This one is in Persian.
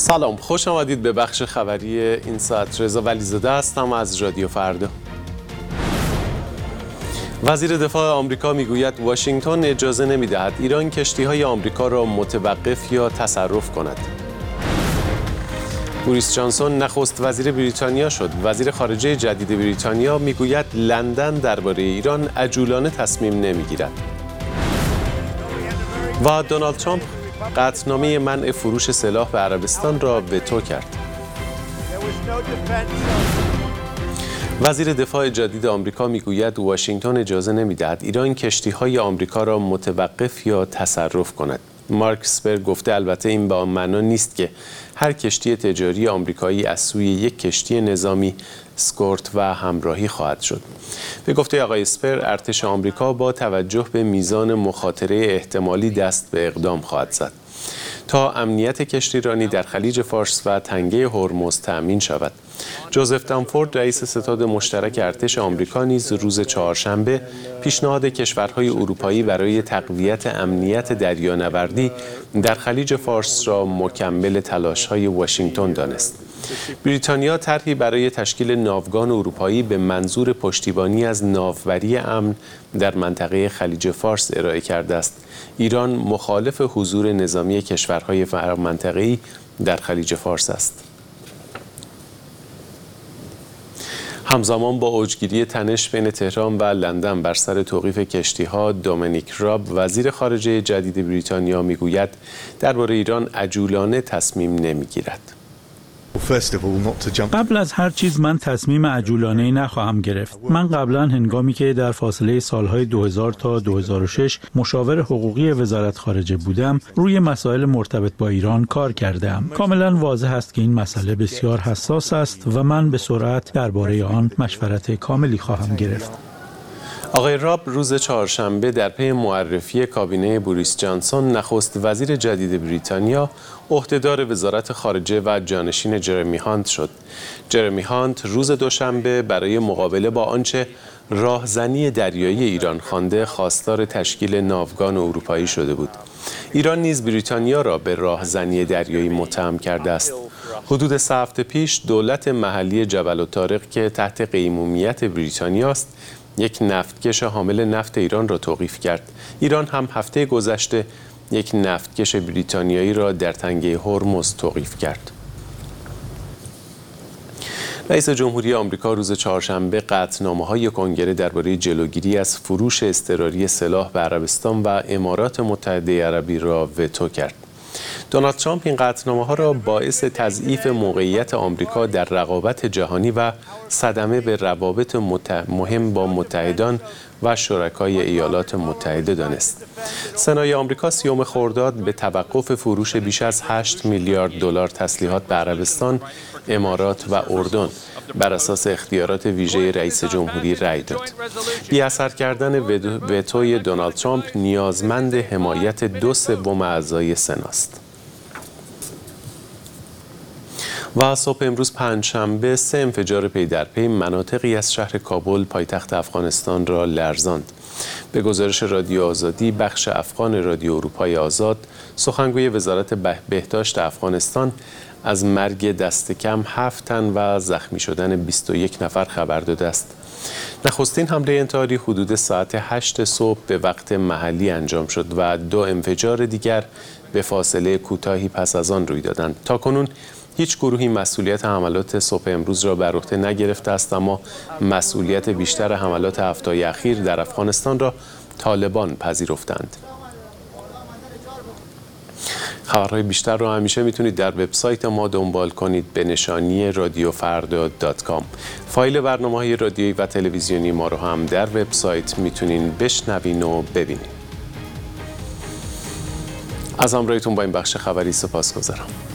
سلام، خوش آمدید به بخش خبری این ساعت. رضا ولیزاده هستم از رادیو فردا. وزیر دفاع آمریکا میگوید واشنگتن اجازه نمی‌دهد ایران کشتی‌های آمریکا را متوقف یا تصرف کند. بوریس جانسون نخست وزیر بریتانیا شد. وزیر خارجه جدید بریتانیا میگوید لندن درباره ایران عجولانه تصمیم نمیگیرد. و دونالد ترامپ قطعنامه منع فروش سلاح به عربستان را وتو کرد. وزیر دفاع جدید آمریکا میگوید واشنگتن اجازه نمیدهد ایران کشتی‌های آمریکا را متوقف یا تصرف کند. مارک اسپر گفته البته این به آن معنا نیست که هر کشتی تجاری آمریکایی از سوی یک کشتی نظامی اسکورت و همراهی خواهد شد. به گفته آقای اسپر ارتش آمریکا با توجه به میزان مخاطره احتمالی دست به اقدام خواهد زد تا امنیت کشتیرانی در خلیج فارس و تنگه هرمز تأمین شود. جوزف دانفورد رئیس ستاد مشترک ارتش آمریکا نیز روز چهارشنبه پیشنهاد کشورهای اروپایی برای تقویت امنیت دریانوردی در خلیج فارس را مکمل تلاش‌های واشنگتن دانست. بریتانیا طرحی برای تشکیل ناوگان اروپایی به منظور پشتیبانی از ناوبری امن در منطقه خلیج فارس ارائه کرده است. ایران مخالف حضور نظامی کشورهای منطقه‌ای در خلیج فارس است. همزمان با اوجگیری تنش بین تهران و لندن بر سر توقیف کشتی‌ها، دومینیک راب وزیر خارجه جدید بریتانیا میگوید درباره ایران عجولانه تصمیم نمیگیرد. قبل از هر چیز من تصمیم عجولانه‌ای نخواهم گرفت. من قبلا هنگامی که در فاصله سالهای 2000 تا 2006 مشاور حقوقی وزارت خارجه بودم، روی مسائل مرتبط با ایران کار کردم. کاملا واضح است که این مسئله بسیار حساس است و من به سرعت درباره آن مشورت کاملی خواهم گرفت. آقای راب روز چهارشنبه در پی معرفی کابینه بوریس جانسون نخست وزیر جدید بریتانیا عهدهدار وزارت خارجه و جانشین جرمی هانت شد. جرمی هانت روز دوشنبه برای مقابله با آنچه راهزنی دریایی ایران خوانده خواستار تشکیل ناوگان اروپایی شده بود. ایران نیز بریتانیا را به راهزنی دریایی متهم کرده است. حدود 3 هفته پیش دولت محلی جبل الطارق که تحت قیمومیت بریتانیا است یک نفتکش حامل نفت ایران را توقیف کرد. ایران هم هفته گذشته یک نفتکش بریتانیایی را در تنگه هرمز توقیف کرد. رئیس جمهوری آمریکا روز چهارشنبه قطعنامه‌های کنگره درباره جلوگیری از فروش اضطراری سلاح به عربستان و امارات متحده عربی را وتو کرد. دونالد ترامپ این قطعنامه‌ها را باعث تضعیف موقعیت آمریکا در رقابت جهانی و صدمه به روابط مهم با متحدان و شرکای ایالات متحده دانست. سنای آمریکا 30 خرداد به توقف فروش بیش از 8 میلیارد دلار تسلیحات به عربستان، امارات و اردن بر اساس اختیارات ویژه رئیس جمهوری رأی داد. بی‌اثر کردن وتوی دونالد ترامپ نیازمند حمایت 2/3 اعضای سناست. و صبح امروز پنجشنبه 3 انفجار پی در پی مناطقی از شهر کابل پایتخت افغانستان را لرزاند. به گزارش رادیو آزادی بخش افغان رادیو اروپای آزاد، سخنگوی وزارت بهداشت افغانستان از مرگ دست کم 7 تن و زخمی شدن 21 نفر خبر داده است. نخستین حمله انتحاری حدود ساعت 8 صبح به وقت محلی انجام شد و 2 انفجار دیگر به فاصله کوتاهی پس از آن روی دادند. تاکنون هیچ گروهی مسئولیت حملات صبح امروز را بر عهده نگرفته است، اما مسئولیت بیشتر حملات هفته‌های اخیر در افغانستان را طالبان پذیرفتند. خبرهای بیشتر را همیشه میتونید در وبسایت ما دنبال کنید به نشانی radiofarda.com. فایل برنامه‌های رادیویی و تلویزیونی ما رو هم در وبسایت میتونین بشنوین و ببینید. از همراهیتون با این بخش خبری سپاسگزارم.